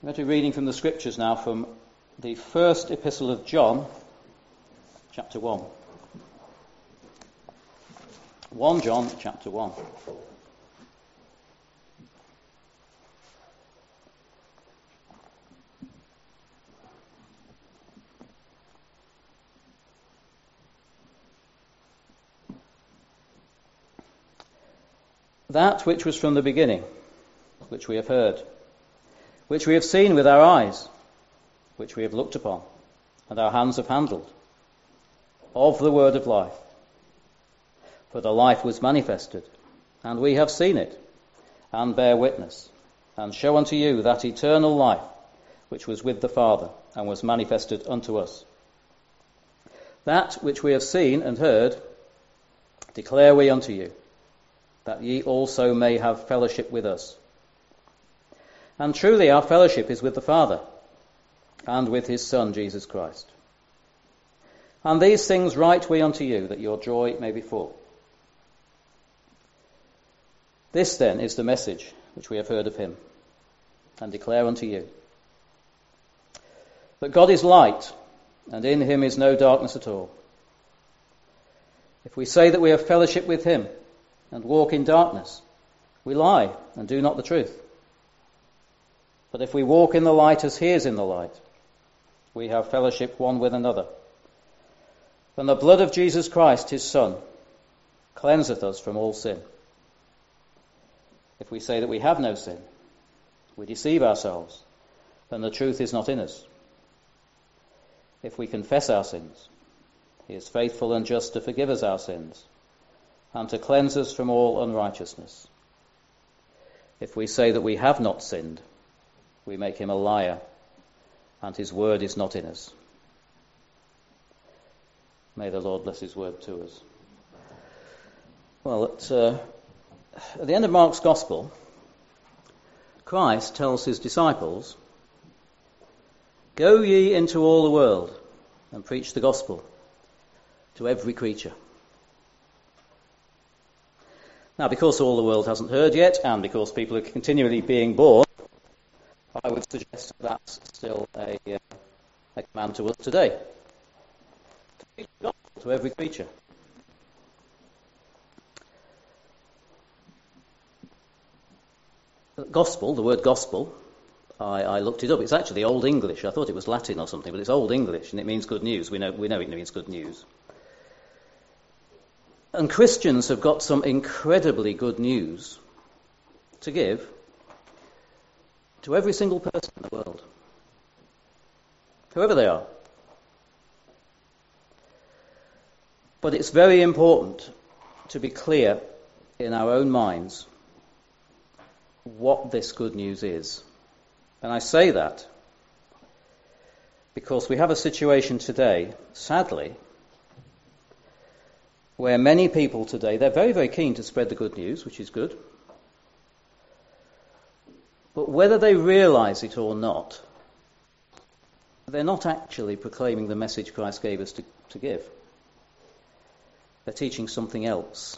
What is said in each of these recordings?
I'm going to be reading from the scriptures now from the first epistle of John, chapter 1. 1 John, chapter 1. That which was from the beginning, which we have heard, which we have seen with our eyes, which we have looked upon, and our hands have handled, of the word of life. For the life was manifested, and we have seen it, and bear witness, and show unto you that eternal life, which was with the Father, and was manifested unto us. That which we have seen and heard, declare we unto you, that ye also may have fellowship with us. And truly our fellowship is with the Father, and with his Son, Jesus Christ. And these things write we unto you, that your joy may be full. This then is the message which we have heard of him, and declare unto you, that God is light, and in him is no darkness at all. If we say that we have fellowship with him, and walk in darkness, we lie, and do not the truth. But if we walk in the light as he is in the light, we have fellowship one with another. And the blood of Jesus Christ, his Son, cleanseth us from all sin. If we say that we have no sin, we deceive ourselves, and the truth is not in us. If we confess our sins, he is faithful and just to forgive us our sins, and to cleanse us from all unrighteousness. If we say that we have not sinned, we make him a liar, and his word is not in us. May the Lord bless his word to us. Well, at the end of Mark's Gospel, Christ tells his disciples, "Go ye into all the world and preach the gospel to every creature." Now, because all the world hasn't heard yet, and because people are continually being born, I would suggest that's still a command to us today. To preach the gospel to every creature. Gospel, the word gospel, I looked it up. It's actually Old English. I thought it was Latin or something, but it's Old English, and it means good news. We know it means good news. And Christians have got some incredibly good news to give to every single person in the world, whoever they are. But it's very important to be clear in our own minds what this good news is. And I say that because we have a situation today, sadly, where many people today, they're very, very keen to spread the good news, which is good. But whether they realize it or not, they're not actually proclaiming the message Christ gave us to give. They're teaching something else.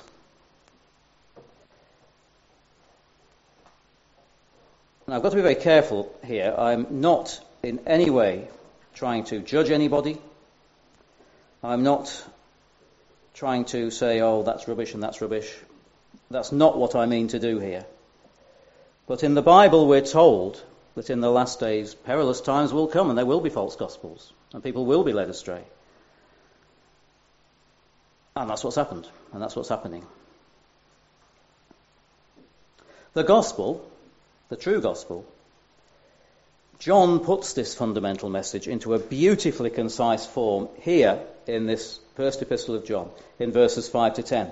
Now, I've got to be very careful here. I'm not in any way trying to judge anybody. I'm not trying to say, oh, that's rubbish and that's rubbish. That's not what I mean to do here. But in the Bible we're told that in the last days perilous times will come, and there will be false gospels, and people will be led astray. And that's what's happened, and that's what's happening. The gospel, the true gospel, John puts this fundamental message into a beautifully concise form here in this first epistle of John, in verses 5 to 10.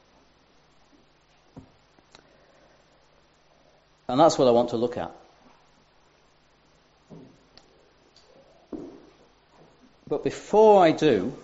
And that's what I want to look at. But before I do,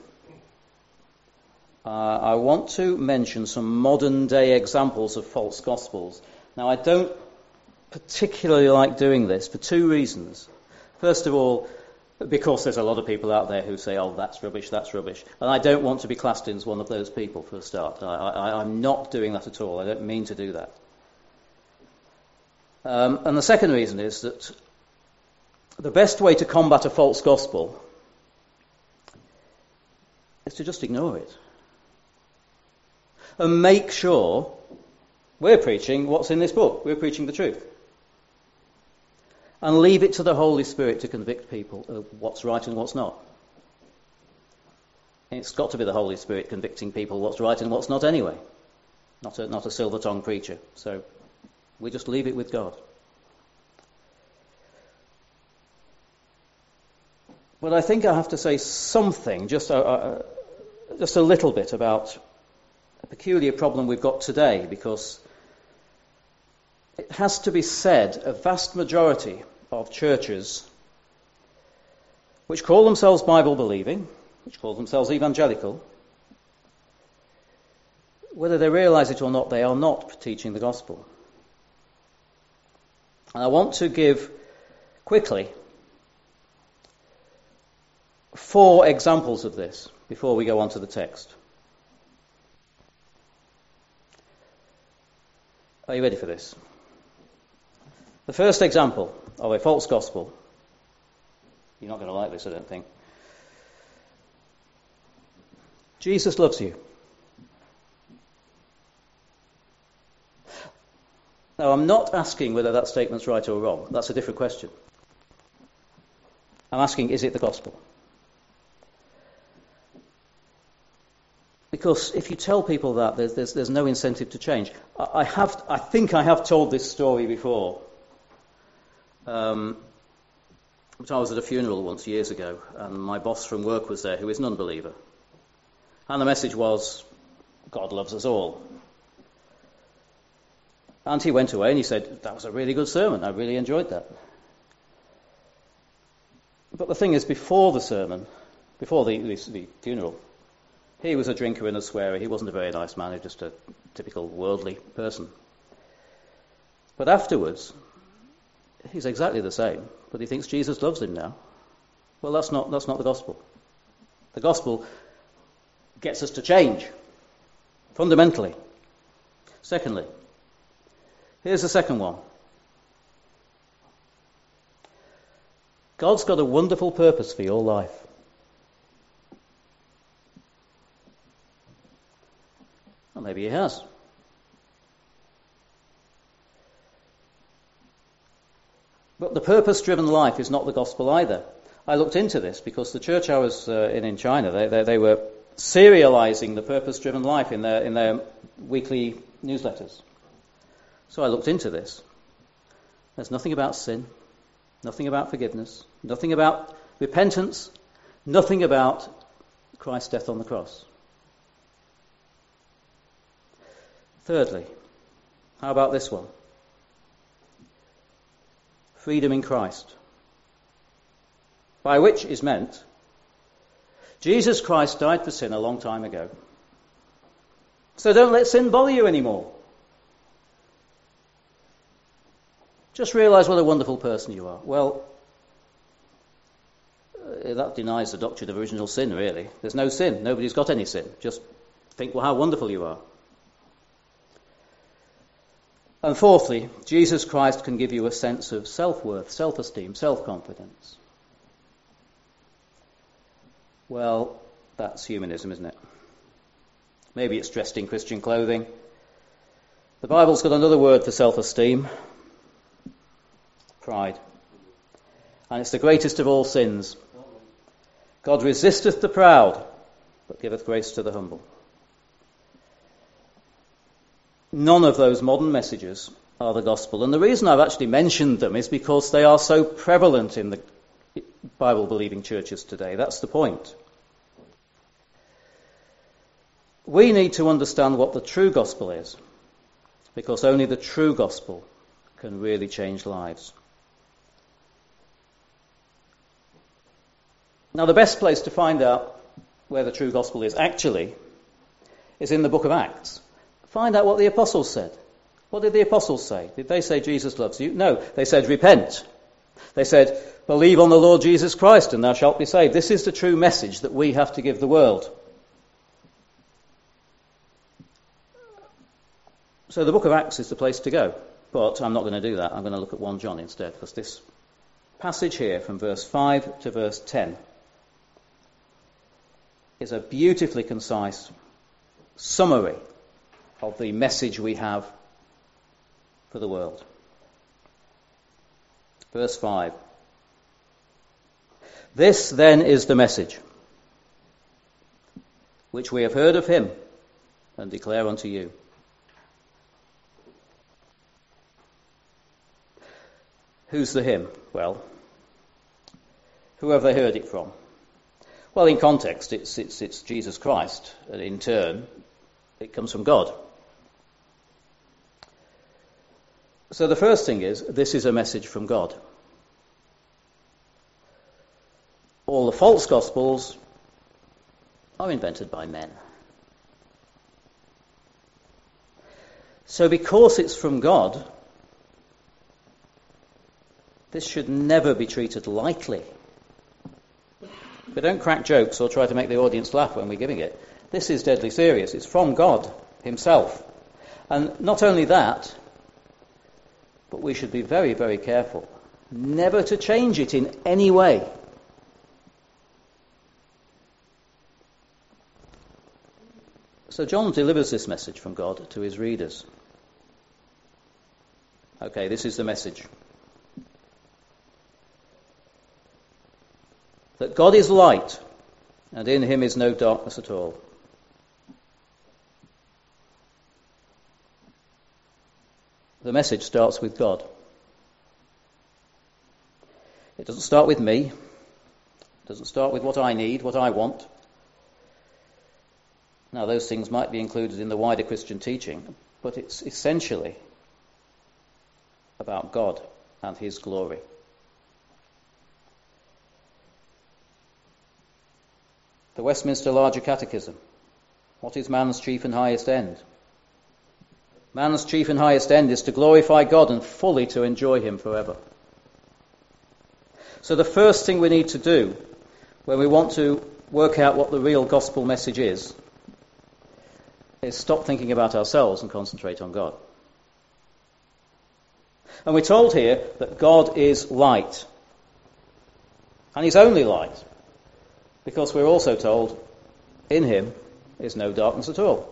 I want to mention some modern day examples of false gospels. Now, I don't particularly like doing this for two reasons. First of all, because there's a lot of people out there who say, oh, that's rubbish, and I don't want to be classed as one of those people for a start. I'm not doing that at all. I don't mean to do that. And the second reason is that the best way to combat a false gospel is to just ignore it. And make sure we're preaching what's in this book. We're preaching the truth. And leave it to the Holy Spirit to convict people of what's right and what's not. It's got to be the Holy Spirit convicting people what's right and what's not anyway. Not a silver-tongued preacher. So we just leave it with God. But I think I have to say something, just a little bit, about a peculiar problem we've got today, because it has to be said a vast majority of churches which call themselves Bible-believing, which call themselves evangelical, whether they realise it or not, they are not teaching the gospel. And I want to give quickly 4 examples of this before we go on to the text. Are you ready for this? The first example of a false gospel. You're not going to like this, I don't think. Jesus loves you. Now, I'm not asking whether that statement's right or wrong. That's a different question. I'm asking, is it the gospel? Because if you tell people that, there's no incentive to change. I think I have told this story before. But I was at a funeral once years ago, and my boss from work was there, who is an unbeliever. And the message was, God loves us all. And he went away and he said, that was a really good sermon, I really enjoyed that. But the thing is, before the sermon, before the funeral, he was a drinker and a swearer. He wasn't a very nice man, he was just a typical worldly person. But afterwards, he's exactly the same, but he thinks Jesus loves him now. Well, that's not the gospel. The gospel gets us to change, fundamentally. Secondly, here's the second one. God's got a wonderful purpose for your life. Well, maybe he has. But the purpose-driven life is not the gospel either. I looked into this because the church I was in China, they were serializing the purpose-driven life in their weekly newsletters. So I looked into this. There's nothing about sin, nothing about forgiveness, nothing about repentance, nothing about Christ's death on the cross. Thirdly, how about this one? Freedom in Christ. By which is meant, Jesus Christ died for sin a long time ago. So don't let sin bother you anymore. Just realise what a wonderful person you are. Well, that denies the doctrine of original sin, really. There's no sin. Nobody's got any sin. Just think, well, how wonderful you are. And fourthly, Jesus Christ can give you a sense of self-worth, self-esteem, self-confidence. Well, that's humanism, isn't it? Maybe it's dressed in Christian clothing. The Bible's got another word for self-esteem. Pride. And it's the greatest of all sins. God resisteth the proud, but giveth grace to the humble. None of those modern messages are the gospel. And the reason I've actually mentioned them is because they are so prevalent in the Bible-believing churches today. That's the point. We need to understand what the true gospel is, because only the true gospel can really change lives. Now, the best place to find out where the true gospel is actually is in the book of Acts. Find out what the apostles said. What did the apostles say? Did they say Jesus loves you? No, they said repent. They said believe on the Lord Jesus Christ and thou shalt be saved. This is the true message that we have to give the world. So the book of Acts is the place to go. But I'm not going to do that. I'm going to look at 1 John instead, because this passage here from verse 5 to verse 10 is a beautifully concise summary of the message we have for the world. Verse 5. This then is the message which we have heard of him and declare unto you. Who's the him? Well, who have they heard it from? Well, in context, it's Jesus Christ, and in turn, it comes from God. So the first thing is, this is a message from God. All the false gospels are invented by men. So because it's from God, this should never be treated lightly. We don't crack jokes or try to make the audience laugh when we're giving it. This is deadly serious. It's from God himself. And not only that, but we should be very, very careful never to change it in any way. So John delivers this message from God to his readers. Okay, this is the message. That God is light, and in him is no darkness at all. The message starts with God. It doesn't start with me. It doesn't start with what I need, what I want. Now, those things might be included in the wider Christian teaching, but it's essentially about God and his glory. The Westminster Larger Catechism. What is man's chief and highest end? Man's chief and highest end is to glorify God and fully to enjoy him forever. So the first thing we need to do when we want to work out what the real gospel message is stop thinking about ourselves and concentrate on God. And we're told here that God is light. And he's only light. Because we're also told, in him is no darkness at all.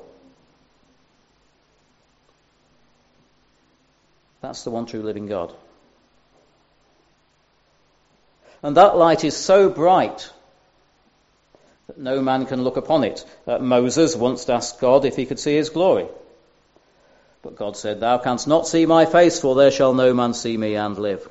That's the one true living God. And that light is so bright that no man can look upon it. Moses once asked God if he could see his glory. But God said, "Thou canst not see my face, for there shall no man see me and live."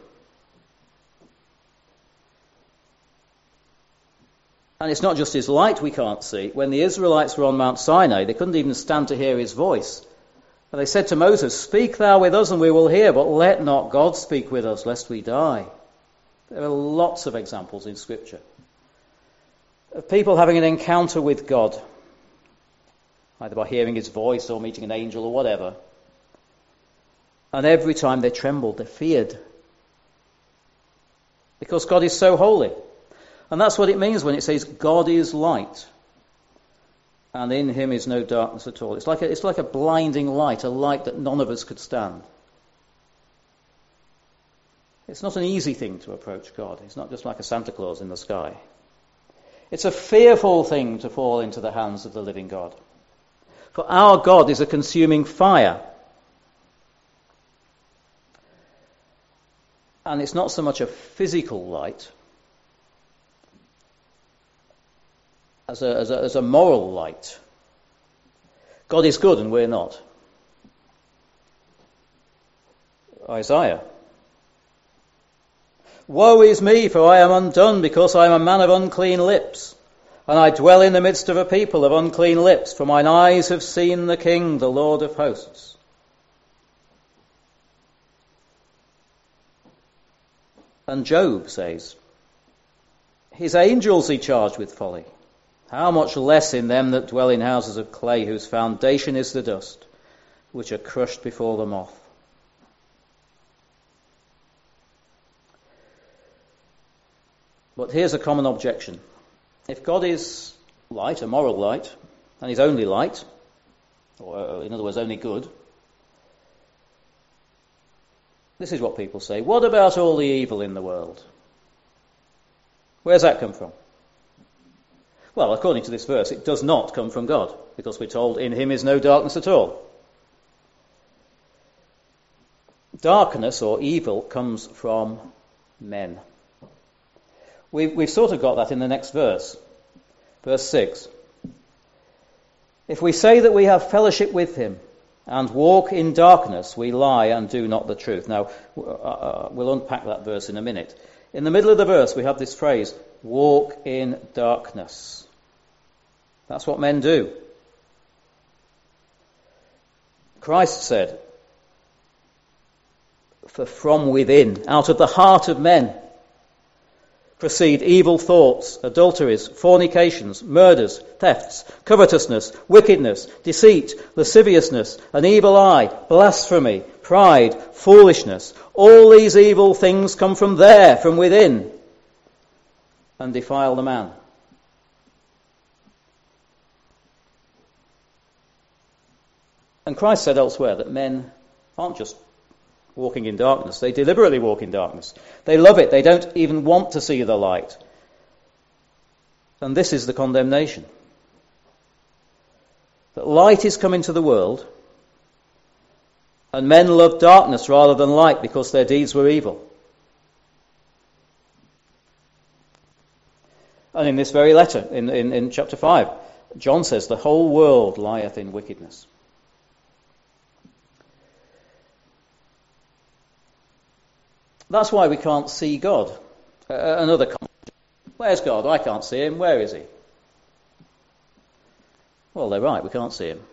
And it's not just his light we can't see. When the Israelites were on Mount Sinai, they couldn't even stand to hear his voice. And they said to Moses, "Speak thou with us and we will hear, but let not God speak with us, lest we die." There are lots of examples in Scripture of people having an encounter with God, either by hearing his voice or meeting an angel or whatever. And every time they trembled, they feared. Because God is so holy. And that's what it means when it says God is light, and in him is no darkness at all. It's like a blinding light, a light that none of us could stand. It's not an easy thing to approach God. It's not just like a Santa Claus in the sky. It's a fearful thing to fall into the hands of the living God. For our God is a consuming fire. And it's not so much a physical light as a moral light. God is good and we're not. Isaiah. "Woe is me, for I am undone, because I am a man of unclean lips, and I dwell in the midst of a people of unclean lips, for mine eyes have seen the King, the Lord of hosts." And Job says, "His angels he charged with folly. How much less in them that dwell in houses of clay, whose foundation is the dust, which are crushed before the moth." But here's a common objection. If God is light, a moral light, and he's only light, or in other words, only good, this is what people say: what about all the evil in the world? Where's that come from? Well, according to this verse, it does not come from God, because we're told in him is no darkness at all. Darkness or evil comes from men. We've sort of got that in the next verse. Verse 6. If we say that we have fellowship with him and walk in darkness, we lie and do not the truth. Now, we'll unpack that verse in a minute. In the middle of the verse, we have this phrase, walk in darkness. That's what men do. Christ said, for from within, out of the heart of men, proceed evil thoughts, adulteries, fornications, murders, thefts, covetousness, wickedness, deceit, lasciviousness, an evil eye, blasphemy, pride, foolishness. All these evil things come from there, from within, and defile the man. And Christ said elsewhere that men aren't just walking in darkness. They deliberately walk in darkness. They love it. They don't even want to see the light. And this is the condemnation. That light is come into the world, and men love darkness rather than light because their deeds were evil. And in this very letter, in chapter 5, John says, the whole world lieth in wickedness. That's why we can't see God. Another comment. Where's God? I can't see him. Where is he? Well, they're right. We can't see him.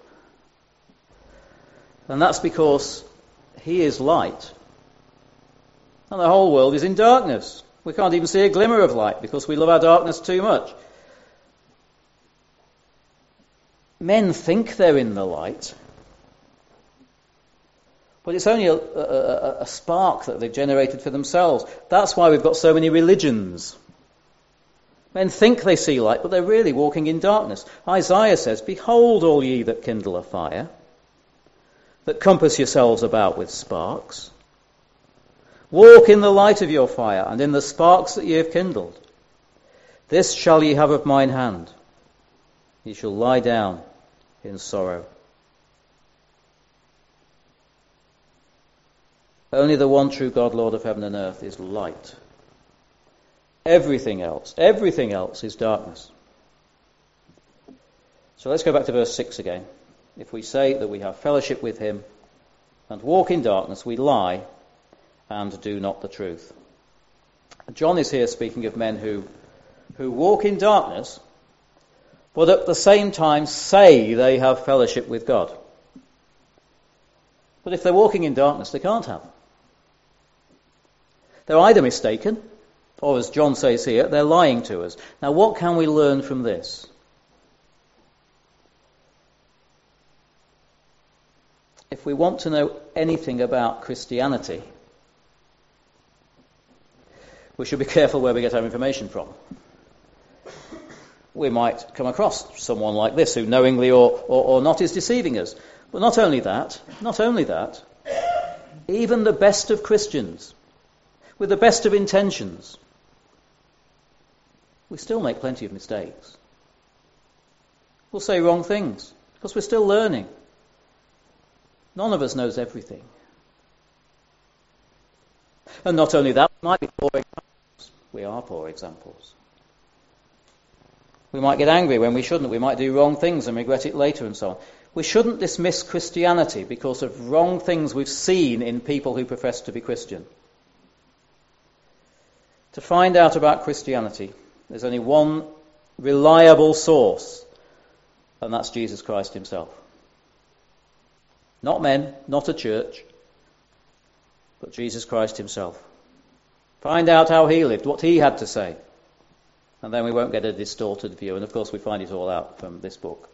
And that's because he is light. And the whole world is in darkness. We can't even see a glimmer of light because we love our darkness too much. Men think they're in the light, but it's only a spark that they've generated for themselves. That's why we've got so many religions. Men think they see light, but they're really walking in darkness. Isaiah says, behold all ye that kindle a fire, that compass yourselves about with sparks. Walk in the light of your fire, and in the sparks that ye have kindled. This shall ye have of mine hand. Ye shall lie down in sorrow. Only the one true God, Lord of heaven and earth, is light. Everything else is darkness. So let's go back to verse 6 again. If we say that we have fellowship with him and walk in darkness, we lie and do not the truth. John is here speaking of men who walk in darkness, but at the same time say they have fellowship with God. But if they're walking in darkness, they can't have. They're either mistaken, or as John says here, they're lying to us. Now, what can we learn from this? If we want to know anything about Christianity, we should be careful where we get our information from. We might come across someone like this who knowingly or not is deceiving us. But not only that, even the best of Christians, with the best of intentions, we still make plenty of mistakes. We'll say wrong things because we're still learning. None of us knows everything. And not only that, we might be poor examples. We are poor examples. We might get angry when we shouldn't. We might do wrong things and regret it later and so on. We shouldn't dismiss Christianity because of wrong things we've seen in people who profess to be Christian. To find out about Christianity, there's only one reliable source, and that's Jesus Christ himself. Not men, not a church, but Jesus Christ himself. Find out how he lived, what he had to say, and then we won't get a distorted view. And of course we find it all out from this book.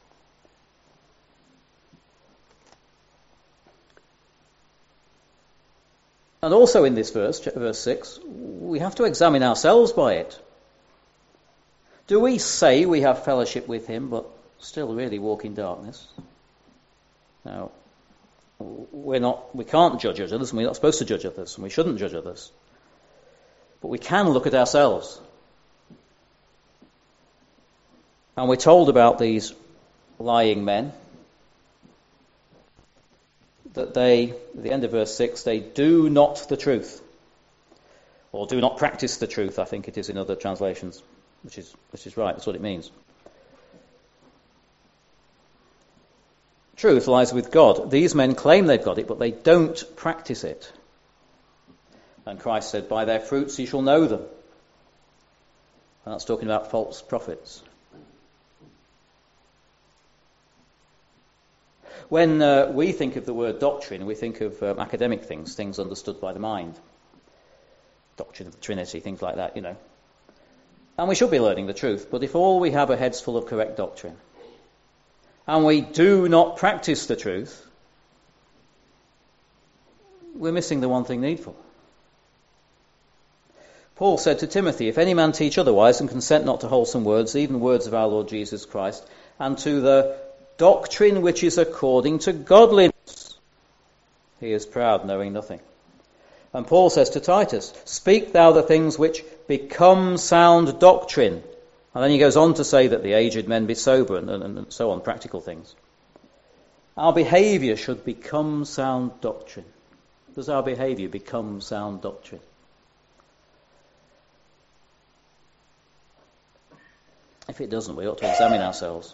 And also in this verse, verse 6, we have to examine ourselves by it. Do we say we have fellowship with him, but still really walk in darkness? Now, we can't judge others, and we're not supposed to judge others, and we shouldn't judge others. But we can look at ourselves And we're told about these lying men that they, at the end of verse 6, they do not the truth. Or do not practice the truth, I think it is in other translations, which is right, that's what it means. Truth lies with God. These men claim they've got it, but they don't practice it. And Christ said, by their fruits you shall know them. And that's talking about false prophets. When we think of the word doctrine, we think of academic things understood by the mind. Doctrine of the Trinity, things like that, And we should be learning the truth, but if all we have are heads full of correct doctrine, and we do not practice the truth, we're missing the one thing needful. Paul said to Timothy, if any man teach otherwise and consent not to wholesome words, even words of our Lord Jesus Christ, and to the doctrine which is according to godliness, he is proud, knowing nothing. And Paul says to Titus, speak thou the things which become sound doctrine. And then he goes on to say that the aged men be sober and so on, practical things. Our behaviour should become sound doctrine. Does our behaviour become sound doctrine? If it doesn't, we ought to examine ourselves.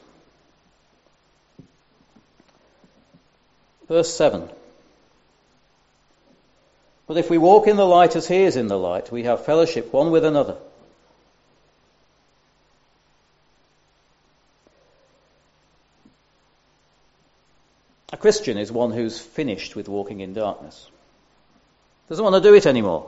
Verse 7. But if we walk in the light as he is in the light, we have fellowship one with another. A Christian is one who's finished with walking in darkness. Doesn't want to do it anymore.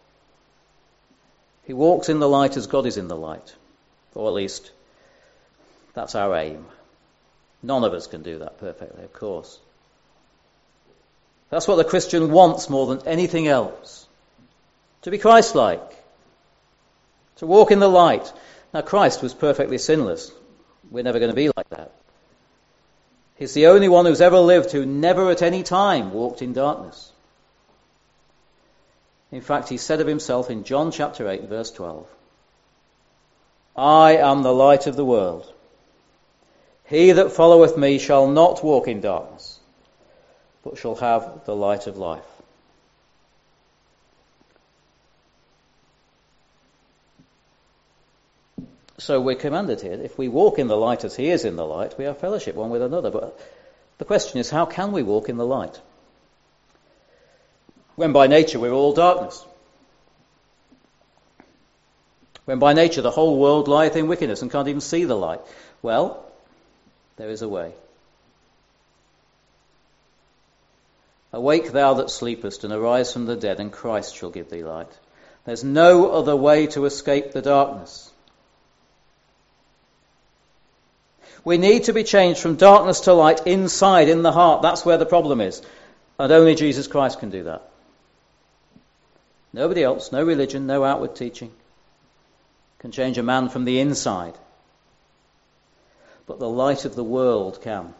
He walks in the light as God is in the light. Or at least, that's our aim. None of us can do that perfectly, of course. That's what the Christian wants more than anything else. To be Christ-like. To walk in the light. Now, Christ was perfectly sinless. We're never going to be like that. He's the only one who's ever lived who never at any time walked in darkness. In fact, he said of himself in John chapter 8, verse 12, I am the light of the world. He that followeth me shall not walk in darkness, but shall have the light of life. So we're commanded here, if we walk in the light as he is in the light, we have fellowship one with another. But the question is, how can we walk in the light? When by nature we're all darkness. When by nature the whole world lieth in wickedness and can't even see the light. Well, there is a way. Awake thou that sleepest, and arise from the dead, and Christ shall give thee light. There's no other way to escape the darkness. We need to be changed from darkness to light inside, in the heart. That's where the problem is. And only Jesus Christ can do that. Nobody else, no religion, no outward teaching can change a man from the inside. But the light of the world can.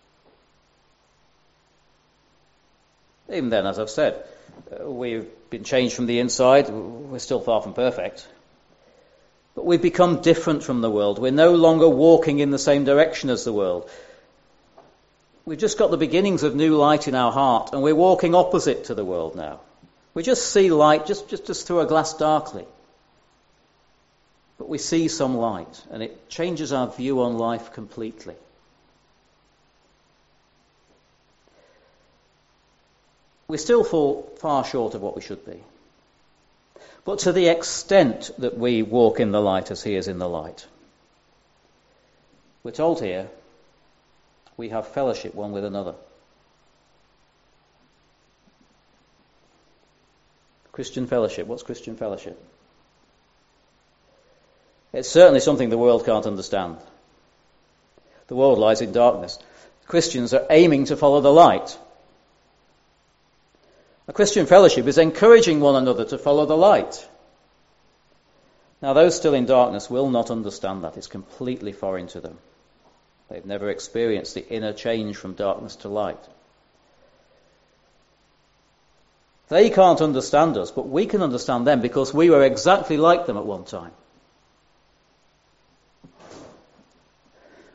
Even then, as I've said, we've been changed from the inside. We're still far from perfect. But we've become different from the world. We're no longer walking in the same direction as the world. We've just got the beginnings of new light in our heart, and we're walking opposite to the world now. We just see light just through a glass darkly. But we see some light, and it changes our view on life completely. We still fall far short of what we should be. But to the extent that we walk in the light as he is in the light, we're told here, we have fellowship one with another. Christian fellowship. What's Christian fellowship? It's certainly something the world can't understand. The world lies in darkness. Christians are aiming to follow the light. A Christian fellowship is encouraging one another to follow the light. Now, those still in darkness will not understand that. It's completely foreign to them. They've never experienced the inner change from darkness to light. They can't understand us, but we can understand them because we were exactly like them at one time.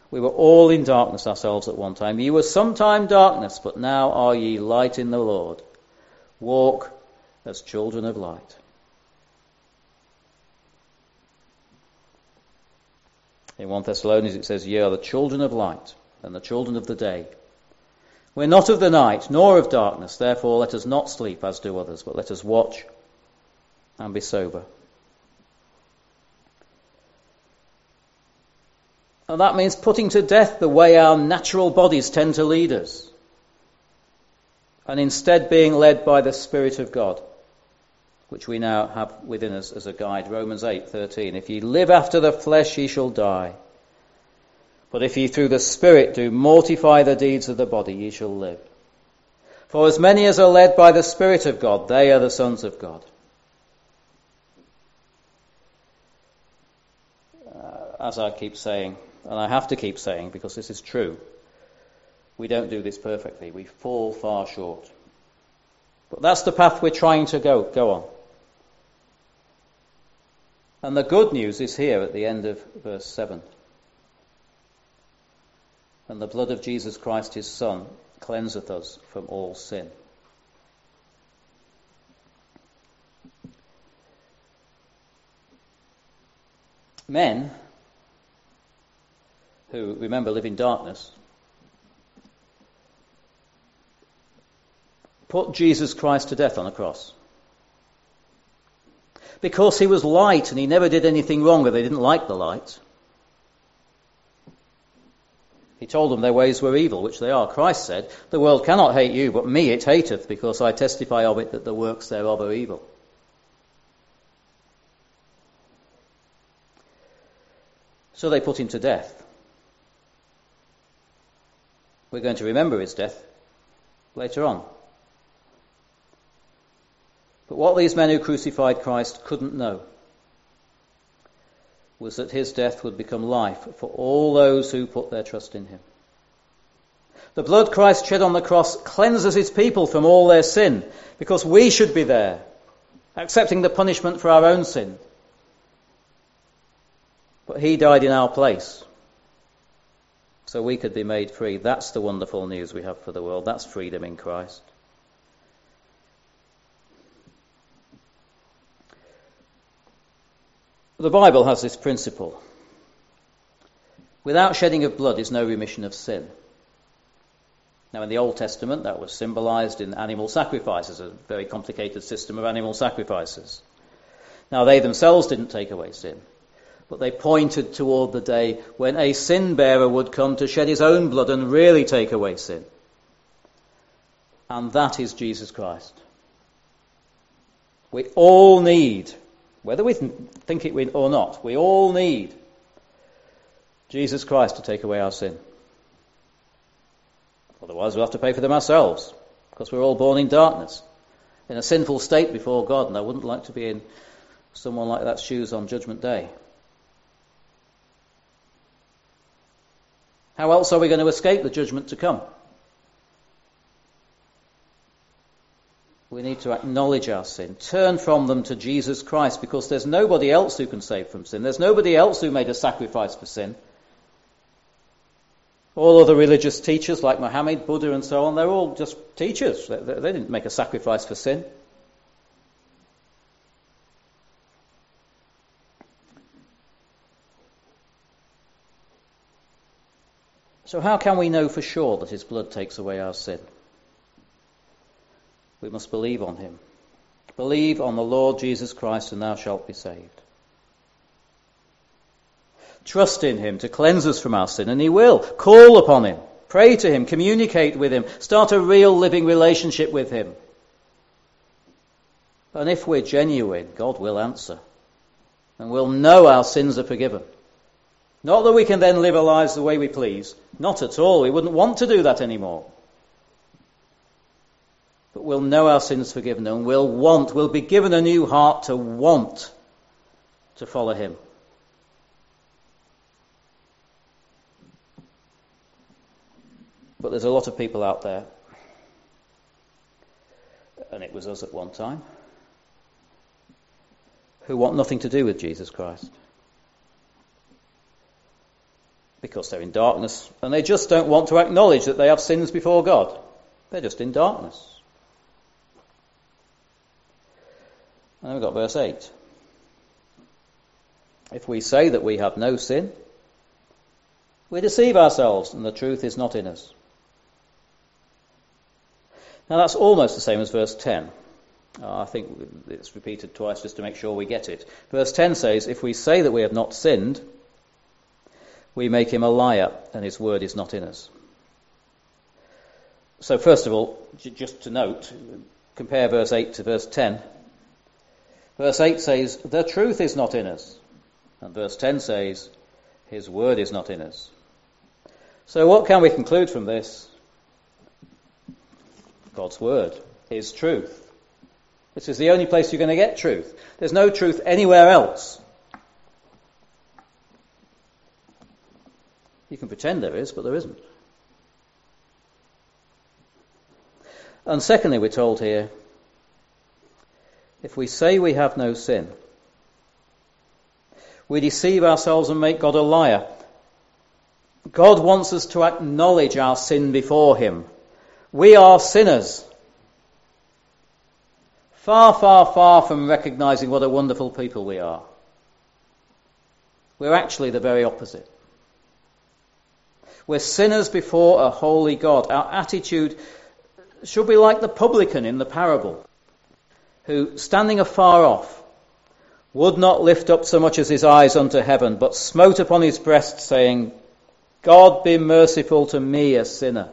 We were all in darkness ourselves at one time. Ye were sometime darkness, but now are ye light in the Lord. Walk as children of light. In 1 Thessalonians it says, Ye are the children of light and the children of the day. We're not of the night, nor of darkness. Therefore let us not sleep as do others, but let us watch and be sober. And that means putting to death the way our natural bodies tend to lead us, and instead being led by the Spirit of God, which we now have within us as a guide. Romans 8:13. If ye live after the flesh, ye shall die. But if ye through the Spirit do mortify the deeds of the body, ye shall live. For as many as are led by the Spirit of God, they are the sons of God. As I keep saying, and I have to keep saying because this is true, we don't do this perfectly. We fall far short. But that's the path we're trying to go on. And the good news is here at the end of verse 7. And the blood of Jesus Christ his Son cleanseth us from all sin. Men who, remember, live in darkness, put Jesus Christ to death on a cross. Because he was light and he never did anything wrong, or they didn't like the light. He told them their ways were evil, which they are. Christ said, the world cannot hate you, but me it hateth, because I testify of it that the works thereof are evil. So they put him to death. We're going to remember his death later on. But what these men who crucified Christ couldn't know was that his death would become life for all those who put their trust in him. The blood Christ shed on the cross cleanses his people from all their sin, because we should be there, accepting the punishment for our own sin. But he died in our place, so we could be made free. That's the wonderful news we have for the world. That's freedom in Christ. The Bible has this principle. Without shedding of blood is no remission of sin. Now in the Old Testament that was symbolized in animal sacrifices, a very complicated system of animal sacrifices. Now they themselves didn't take away sin, but they pointed toward the day when a sin bearer would come to shed his own blood and really take away sin. And that is Jesus Christ. We all need, whether we think it or not, we all need Jesus Christ to take away our sin. Otherwise we'll have to pay for them ourselves, because we're all born in darkness, in a sinful state before God, and I wouldn't like to be in someone like that's shoes on Judgment Day. How else are we going to escape the judgment to come? We need to acknowledge our sin, turn from them to Jesus Christ, because there's nobody else who can save from sin. There's nobody else who made a sacrifice for sin. All other religious teachers like Muhammad, Buddha and so on, they're all just teachers. They didn't make a sacrifice for sin. So how can we know for sure that his blood takes away our sin? We must believe on him. Believe on the Lord Jesus Christ and thou shalt be saved. Trust in him to cleanse us from our sin, and he will. Call upon him. Pray to him. Communicate with him. Start a real living relationship with him. And if we're genuine, God will answer. And we'll know our sins are forgiven. Not that we can then live our lives the way we please. Not at all. We wouldn't want to do that anymore. But we'll know our sins forgiven, and we'll be given a new heart to want to follow him. But there's a lot of people out there, and it was us at one time, who want nothing to do with Jesus Christ. because they're in darkness, and they just don't want to acknowledge that they have sins before God. They're just in darkness. And then we've got verse 8. If we say that we have no sin, we deceive ourselves, and the truth is not in us. Now that's almost the same as verse 10. I think it's repeated twice just to make sure we get it. Verse 10 says, if we say that we have not sinned, we make him a liar, and his word is not in us. So first of all, just to note, compare verse 8 to verse 10. Verse 8 says, the truth is not in us. And verse 10 says, his word is not in us. So what can we conclude from this? God's word is truth. This is the only place you're going to get truth. There's no truth anywhere else. You can pretend there is, but there isn't. And secondly, we're told here, if we say we have no sin, we deceive ourselves and make God a liar. God wants us to acknowledge our sin before him. We are sinners. Far, far, far from recognizing what a wonderful people we are. We're actually the very opposite. We're sinners before a holy God. Our attitude should be like the publican in the parable, who, standing afar off, would not lift up so much as his eyes unto heaven, but smote upon his breast, saying, God be merciful to me, a sinner.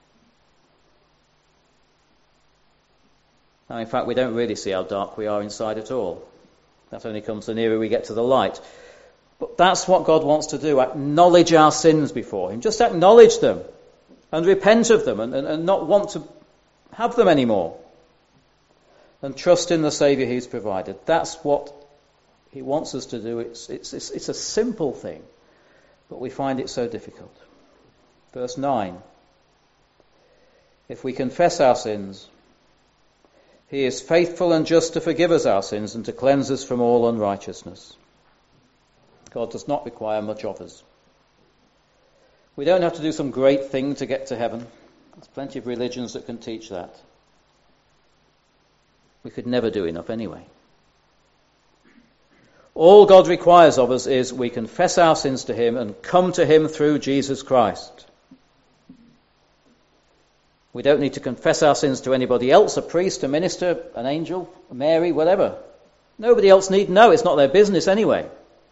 Now, in fact, we don't really see how dark we are inside at all. That only comes the nearer we get to the light. But that's what God wants to do, acknowledge our sins before him. Just acknowledge them and repent of them and not want to have them anymore. And trust in the Saviour he's provided. That's what he wants us to do. It's a simple thing, but we find it so difficult. Verse 9. If we confess our sins, he is faithful and just to forgive us our sins and to cleanse us from all unrighteousness. God does not require much of us. We don't have to do some great thing to get to heaven. There's plenty of religions that can teach that. We could never do enough anyway. All God requires of us is we confess our sins to him and come to him through Jesus Christ. We don't need to confess our sins to anybody else, a priest, a minister, an angel, Mary, whatever. Nobody else need know. It's not their business anyway.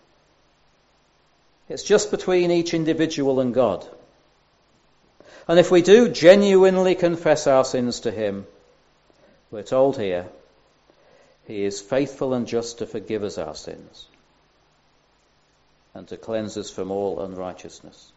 It's just between each individual and God. And if we do genuinely confess our sins to him, we're told here, he is faithful and just to forgive us our sins and to cleanse us from all unrighteousness.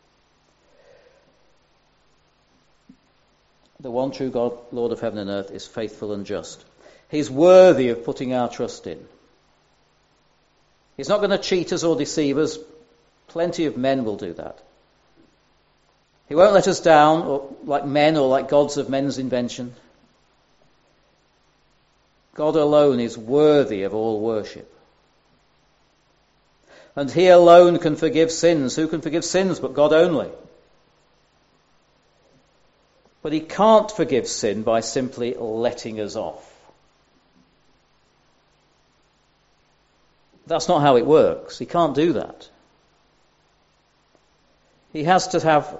The one true God, Lord of heaven and earth, is faithful and just. He's worthy of putting our trust in. He's not going to cheat us or deceive us. Plenty of men will do that. He won't let us down or like men or like gods of men's invention. God alone is worthy of all worship. And he alone can forgive sins. Who can forgive sins but God only? But he can't forgive sin by simply letting us off. That's not how it works. He can't do that. He has to have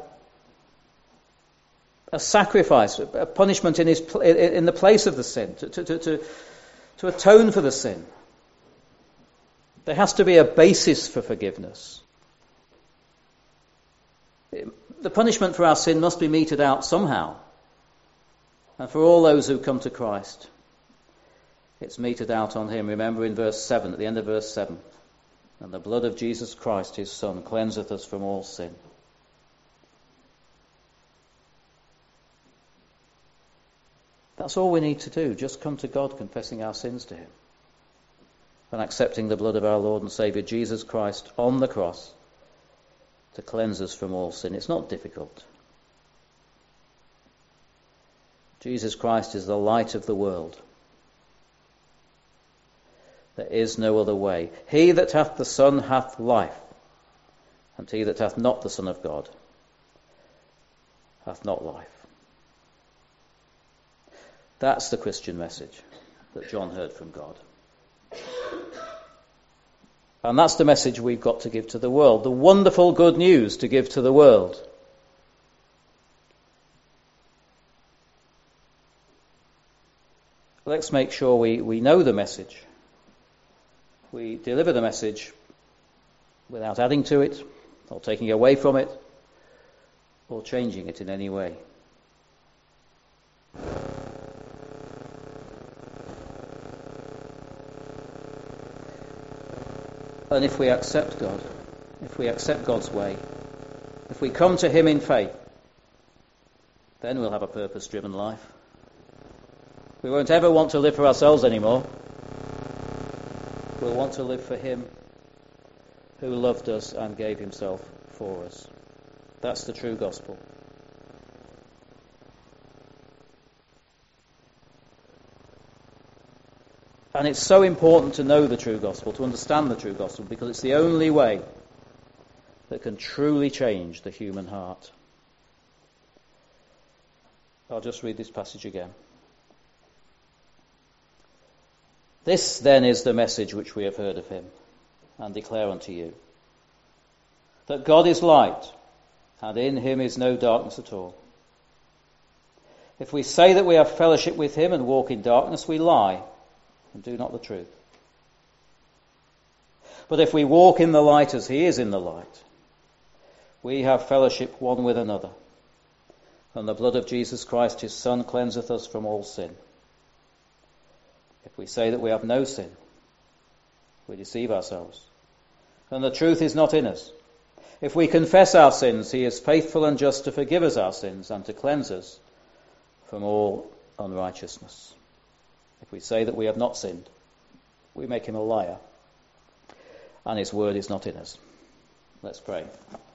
a sacrifice, a punishment in the place of the sin, to atone for the sin. There has to be a basis for forgiveness. The punishment for our sin must be meted out somehow. And for all those who come to Christ, it's meted out on him. Remember in verse 7, at the end of verse 7, and the blood of Jesus Christ, his Son, cleanseth us from all sin. That's all we need to do. Just come to God, confessing our sins to him and accepting the blood of our Lord and Saviour Jesus Christ on the cross to cleanse us from all sin. It's not difficult. Jesus Christ is the light of the world. There is no other way. He that hath the Son hath life. And he that hath not the Son of God hath not life. That's the Christian message that John heard from God. And that's the message we've got to give to the world. The wonderful good news to give to the world. Let's make sure we know the message. We deliver the message without adding to it, or taking away from it, or changing it in any way. And if we accept God, if we accept God's way, if we come to him in faith, then we'll have a purpose-driven life. We won't ever want to live for ourselves anymore. We'll want to live for him who loved us and gave himself for us. That's the true gospel. And it's so important to know the true gospel, to understand the true gospel, because it's the only way that can truly change the human heart. I'll just read this passage again. This then is the message which we have heard of him, and declare unto you, that God is light, and in him is no darkness at all. If we say that we have fellowship with him and walk in darkness, we lie, and do not the truth. But if we walk in the light as he is in the light, we have fellowship one with another, and the blood of Jesus Christ his Son cleanseth us from all sin. If we say that we have no sin, we deceive ourselves, and the truth is not in us. If we confess our sins, he is faithful and just to forgive us our sins and to cleanse us from all unrighteousness. If we say that we have not sinned, we make him a liar, and his word is not in us. Let's pray.